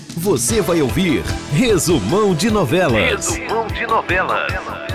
Você vai ouvir Resumão de Novelas. Resumão de Novelas.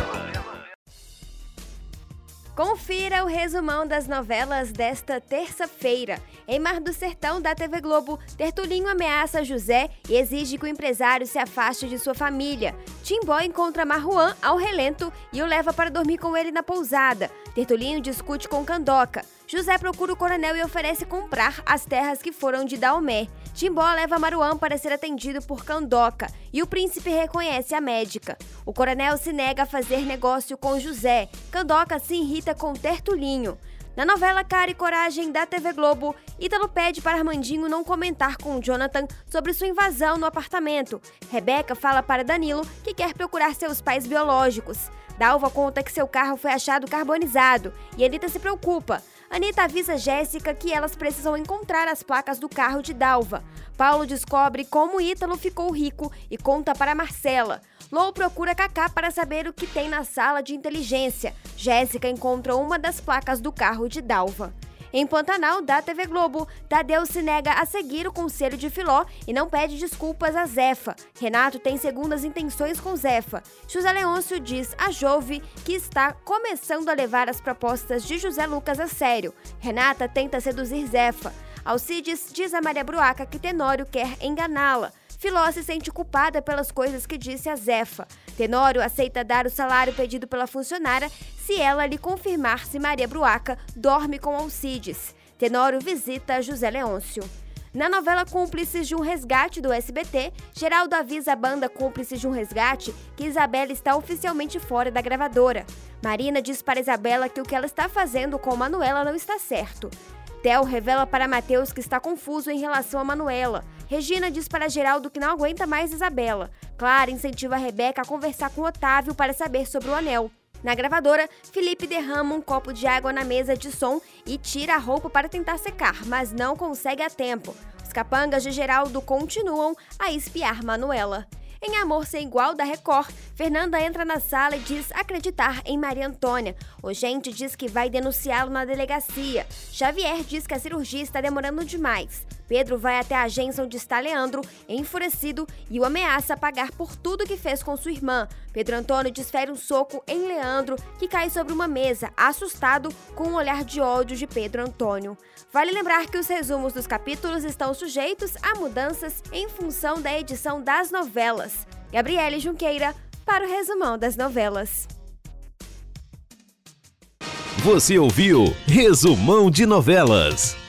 Confira o resumão das novelas desta terça-feira. Em Mar do Sertão, da TV Globo, Tertulinho ameaça José e exige que o empresário se afaste de sua família. Timbó encontra Marruan ao relento e o leva para dormir com ele na pousada. Tertulinho discute com Candoca. José procura o coronel e oferece comprar as terras que foram de Daomé. Timbó leva Marruan para ser atendido por Candoca e o príncipe reconhece a médica. O coronel se nega a fazer negócio com José. Candoca se irrita com Tertulinho. Na novela Cara e Coragem da TV Globo, Ítalo pede para Armandinho não comentar com Jonathan sobre sua invasão no apartamento. Rebeca fala para Danilo que quer procurar seus pais biológicos. Dalva conta que seu carro foi achado carbonizado e Anitta se preocupa. Anitta avisa Jéssica que elas precisam encontrar as placas do carro de Dalva. Paulo descobre como Ítalo ficou rico e conta para Marcela. Lou procura Cacá para saber o que tem na sala de inteligência. Jéssica encontra uma das placas do carro de Dalva. Em Pantanal, da TV Globo, Tadeu se nega a seguir o conselho de Filó e não pede desculpas a Zefa. Renato tem segundas intenções com Zefa. José Leôncio diz a Jove que está começando a levar as propostas de José Lucas a sério. Renata tenta seduzir Zefa. Alcides diz a Maria Bruaca que Tenório quer enganá-la. Filó se sente culpada pelas coisas que disse a Zefa. Tenório aceita dar o salário pedido pela funcionária se ela lhe confirmar se Maria Bruaca dorme com Alcides. Tenório visita José Leôncio. Na novela Cúmplices de um Resgate do SBT, Geraldo avisa a banda Cúmplices de um Resgate que Isabela está oficialmente fora da gravadora. Marina diz para Isabela que o que ela está fazendo com Manuela não está certo. Theo revela para Matheus que está confuso em relação a Manuela. Regina diz para Geraldo que não aguenta mais Isabela. Clara incentiva a Rebeca a conversar com Otávio para saber sobre o anel. Na gravadora, Felipe derrama um copo de água na mesa de som e tira a roupa para tentar secar, mas não consegue a tempo. Os capangas de Geraldo continuam a espiar Manuela. Em Amor Sem Igual, da Record, Fernanda entra na sala e diz acreditar em Maria Antônia. O Gente diz que vai denunciá-lo na delegacia. Xavier diz que a cirurgia está demorando demais. Pedro vai até a agência onde está Leandro, enfurecido, e o ameaça pagar por tudo que fez com sua irmã. Pedro Antônio desfere um soco em Leandro, que cai sobre uma mesa, assustado com o olhar de ódio de Pedro Antônio. Vale lembrar que os resumos dos capítulos estão sujeitos a mudanças em função da edição das novelas. Gabriele Junqueira, para o Resumão das Novelas. Você ouviu Resumão de Novelas.